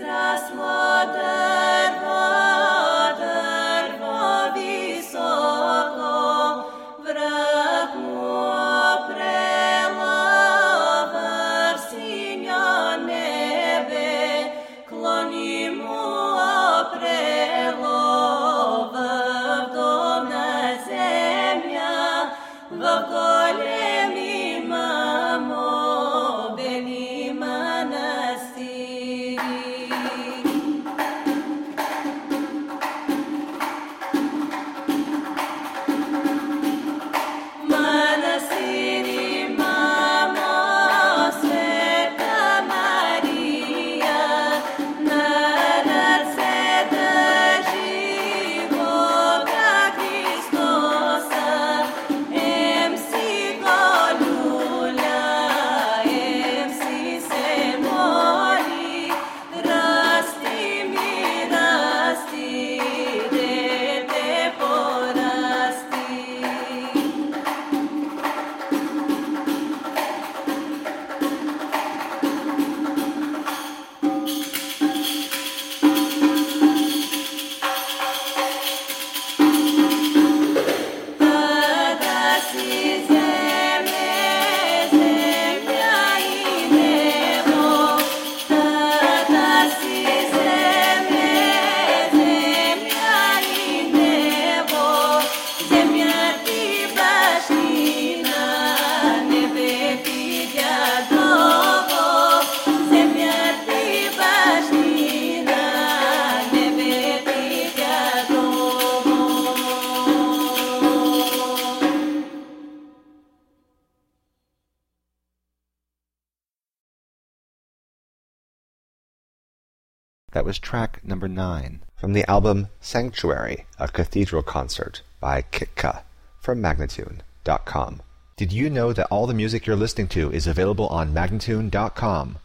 That was track number 9 from the album Sanctuary, a Cathedral Concert by Kitka from Magnatune.com. Did you know that all the music you're listening to is available on Magnatune.com?